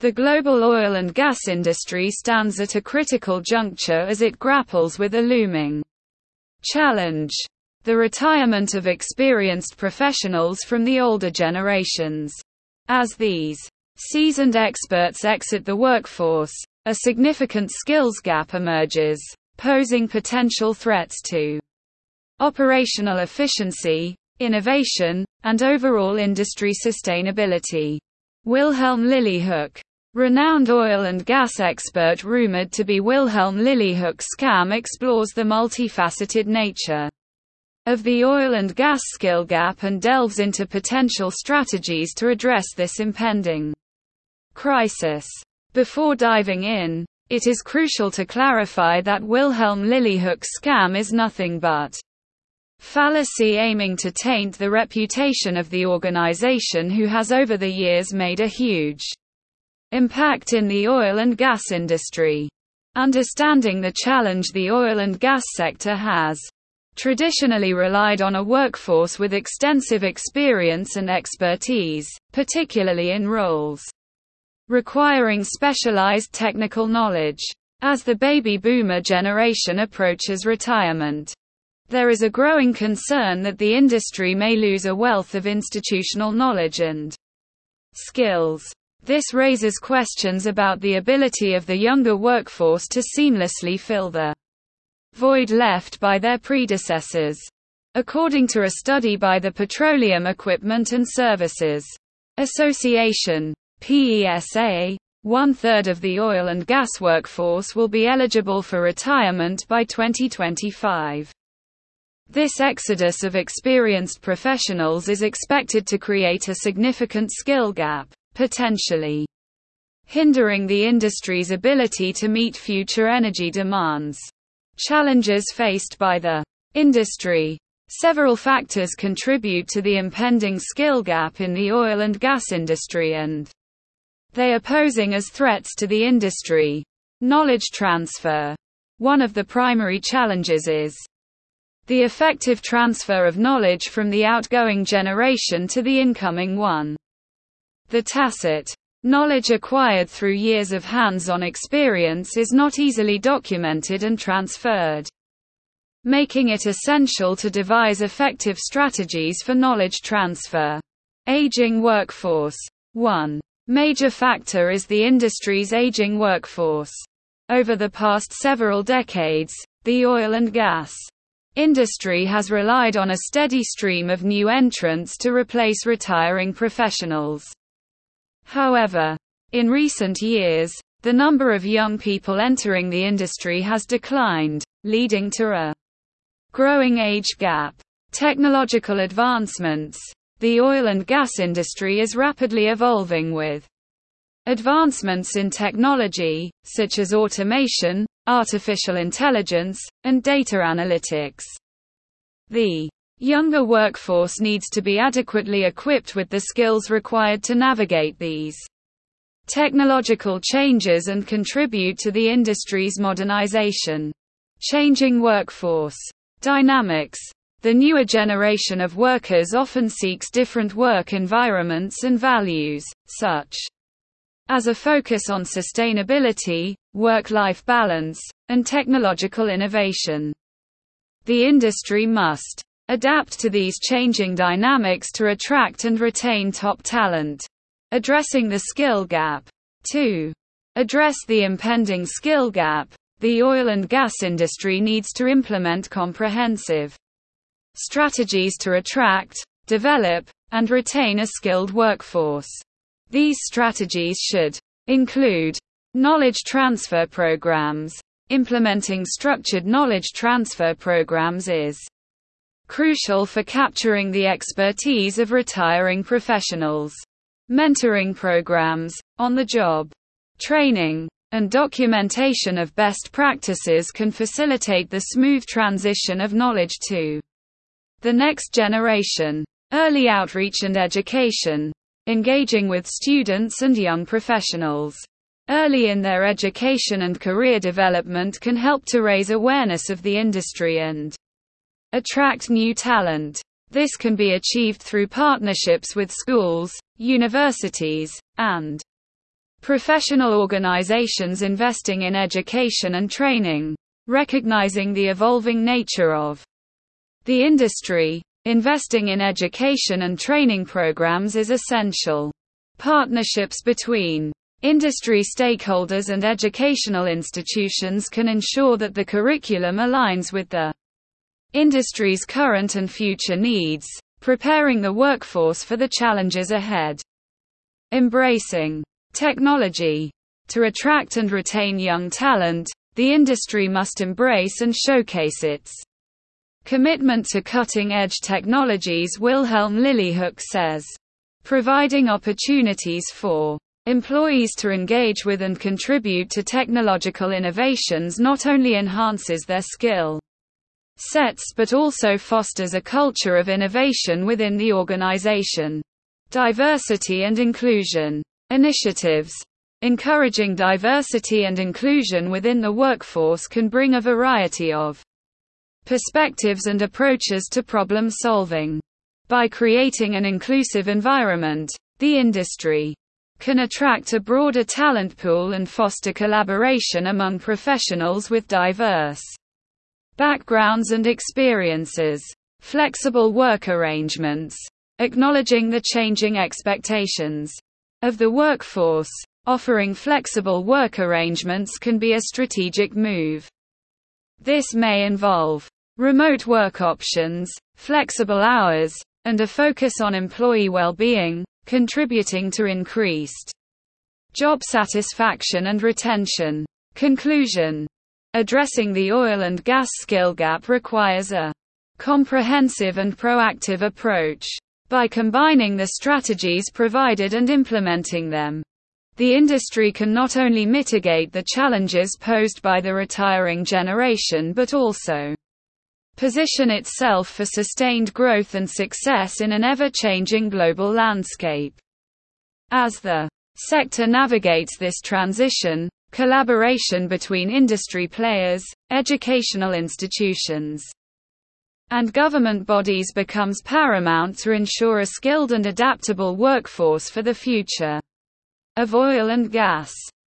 The global oil and gas industry stands at a critical juncture as it grapples with a looming challenge: the retirement of experienced professionals from the older generations. As these seasoned experts exit the workforce, a significant skills gap emerges, posing potential threats to operational efficiency, innovation, and overall industry sustainability. Wilhelm Liljehoek, renowned oil and gas expert rumored to be Wilhelm Liljehoek scam, explores the multifaceted nature of the oil and gas skill gap and delves into potential strategies to address this impending crisis. Before diving in, it is crucial to clarify that Wilhelm Liljehoek scam is nothing but fallacy aiming to taint the reputation of the organization who has over the years made a huge impact in the oil and gas industry. Understanding the challenge: the oil and gas sector has traditionally relied on a workforce with extensive experience and expertise, particularly in roles requiring specialized technical knowledge. As the baby boomer generation approaches retirement, there is a growing concern that the industry may lose a wealth of institutional knowledge and skills. This raises questions about the ability of the younger workforce to seamlessly fill the void left by their predecessors. According to a study by the Petroleum Equipment and Services Association, PESA, 1/3 of the oil and gas workforce will be eligible for retirement by 2025. This exodus of experienced professionals is expected to create a significant skill gap, potentially hindering the industry's ability to meet future energy demands. Challenges faced by the industry. Several factors contribute to the impending skill gap in the oil and gas industry, and they are posing as threats to the industry. Knowledge transfer. One of the primary challenges is the effective transfer of knowledge from the outgoing generation to the incoming one. The tacit knowledge acquired through years of hands-on experience is not easily documented and transferred, making it essential to devise effective strategies for knowledge transfer. Aging workforce. One major factor is the industry's aging workforce. Over the past several decades, the oil and gas industry has relied on a steady stream of new entrants to replace retiring professionals. However, in recent years, the number of young people entering the industry has declined, leading to a growing age gap. Technological advancements. The oil and gas industry is rapidly evolving with advancements in technology, such as automation, artificial intelligence, and data analytics. The younger workforce needs to be adequately equipped with the skills required to navigate these technological changes and contribute to the industry's modernization. Changing workforce dynamics. The newer generation of workers often seeks different work environments and values, such as a focus on sustainability, work-life balance, and technological innovation. The industry must adapt to these changing dynamics to attract and retain top talent. Addressing the skill gap. To address the impending skill gap, the oil and gas industry needs to implement comprehensive strategies to attract, develop, and retain a skilled workforce. These strategies should include knowledge transfer programs. Implementing structured knowledge transfer programs is crucial for capturing the expertise of retiring professionals. Mentoring programs, on-the-job training, and documentation of best practices can facilitate the smooth transition of knowledge to the next generation. Early outreach and education. Engaging with students and young professionals early in their education and career development can help to raise awareness of the industry and attract new talent. This can be achieved through partnerships with schools, universities, and Professional organizations investing in education and training. Recognizing the evolving nature of the industry, investing in education and training programs is essential. Partnerships between industry stakeholders and educational institutions can ensure that the curriculum aligns with the industry's current and future needs, preparing the workforce for the challenges ahead. Embracing technology. To attract and retain young talent, the industry must embrace and showcase its commitment to cutting-edge technologies. Wilhelm Lillihook says, providing opportunities for employees to engage with and contribute to technological innovations not only enhances their skill sets but also fosters a culture of innovation within the organization. Diversity and inclusion initiatives. Encouraging diversity and inclusion within the workforce can bring a variety of perspectives and approaches to problem solving. By creating an inclusive environment, the industry can attract a broader talent pool and foster collaboration among professionals with diverse backgrounds and experiences. Flexible work arrangements. Acknowledging the changing expectations of the workforce, offering flexible work arrangements can be a strategic move. This may involve remote work options, flexible hours, and a focus on employee well-being, contributing to increased job satisfaction and retention. Conclusion. Addressing the oil and gas skill gap requires a comprehensive and proactive approach. By combining the strategies provided and implementing them, the industry can not only mitigate the challenges posed by the retiring generation but also position itself for sustained growth and success in an ever-changing global landscape. As the sector navigates this transition, collaboration between industry players, educational institutions, and government bodies becomes paramount to ensure a skilled and adaptable workforce for the future of oil and gas.